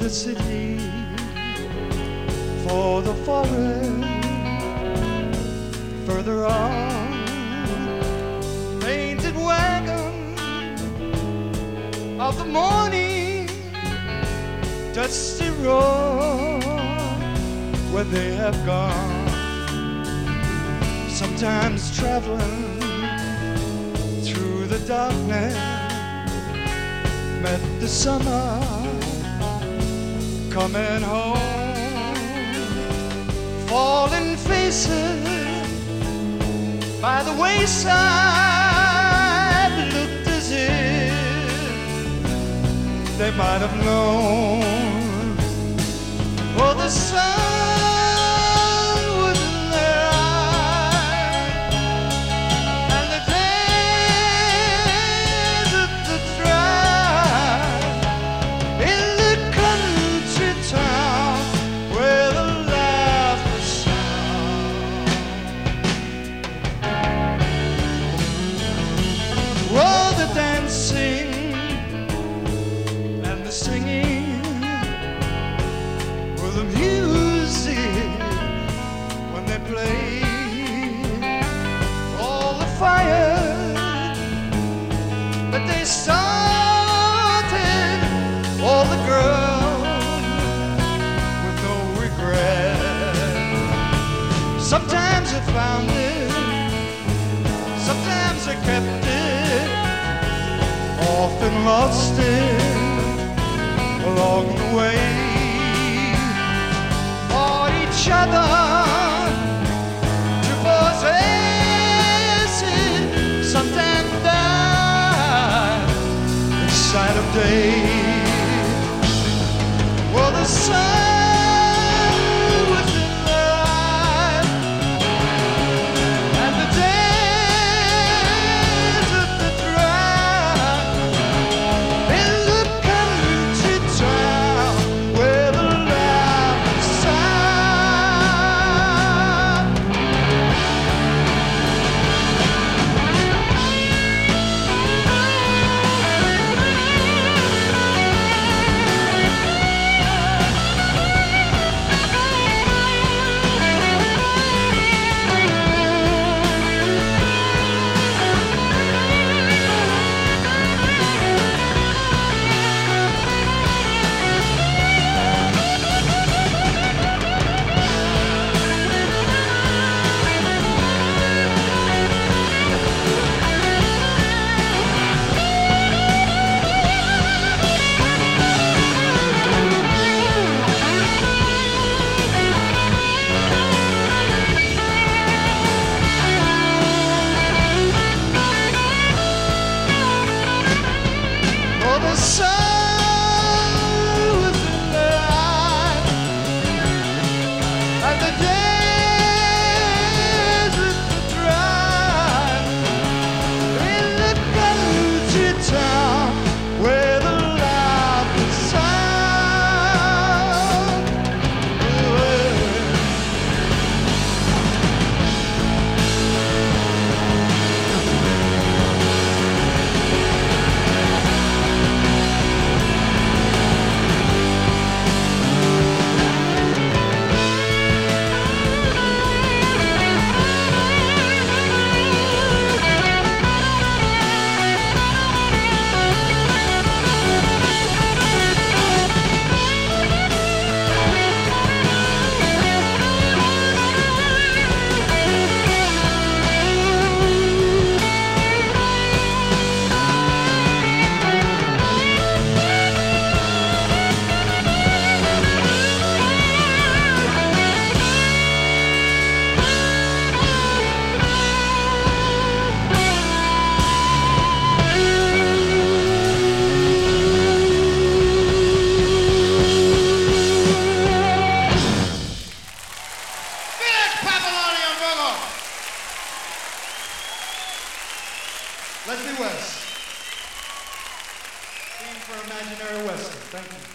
the city for the forest. Further on, painted wagon of the morning, dusty road where they have gone. Sometimes traveling through the darkness, met the summer coming home. Falling faces by the wayside looked as if they might have known, for the sun was in their eyes, and the days of the drive in the country town where the laughter sound. Oh, the dancing and the singing were the music when they played. All the fire that they started, all the girls with no regret. Sometimes they found it, sometimes they kept it, often lost it along the way. For each other to possess it, sometimes die in sight of day. Well, the sun was in their eyes, and the days of the drive in the country town where the laughter sound. The sun was in their eyes, and the days with the drive in the country town where the laughter sound. Leslie West. Theme for Imaginary Western. Thank you.